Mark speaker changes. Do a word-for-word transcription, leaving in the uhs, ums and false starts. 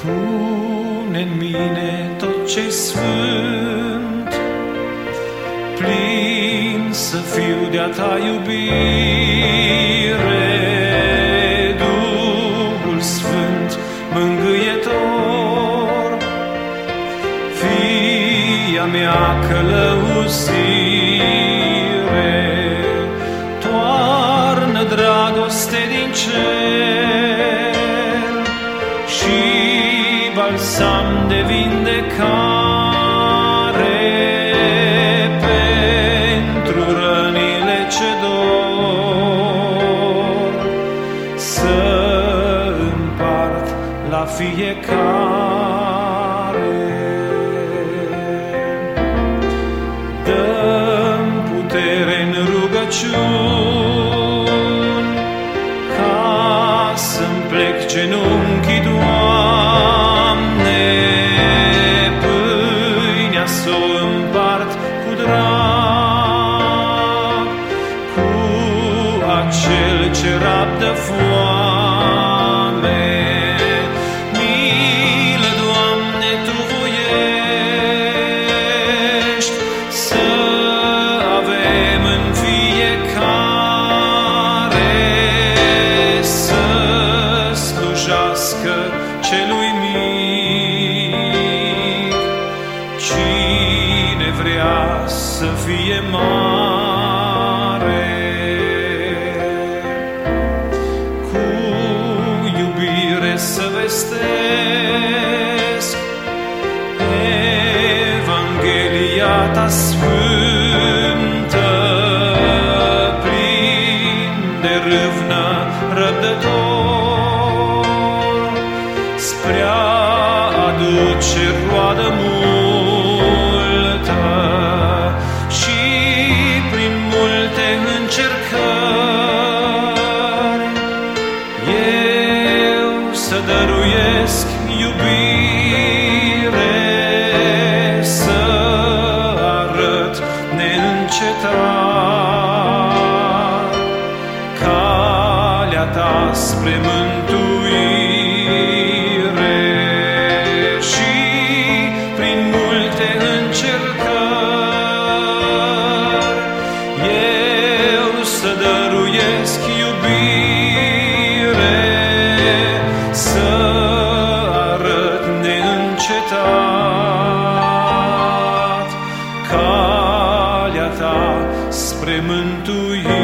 Speaker 1: Pune-n mine tot ce-i sfânt, plin să fiu de-a ta iubire. Duhul Sfânt, mângâietor, fii-a mea călăuzire. Toarnă dragoste din cer și balsam de vindecare pentru rănile ce dor, să împart la fiecare. Dă-mi putere-n rugăciuni ca să-mi plec genunchii, Doamne, pâinea s-o împart cu drag, cu acel ce rabdă foame. Milă, Doamne, Tu voiești să avem în fiecare, să slujească celui mic. Cine vrea să fie mare, cu iubire să vestesc Evanghelia Ta sfântă, plin de râvnă răbdător, spre a aduce roadă multă și prin multe încercări eu să dăruiesc iubire, să arăt neîncetat calea Ta spre mântuire. Și prin multe încercări eu să dăruiesc iubire, să arăt neîncetat calea Ta spre mântuire.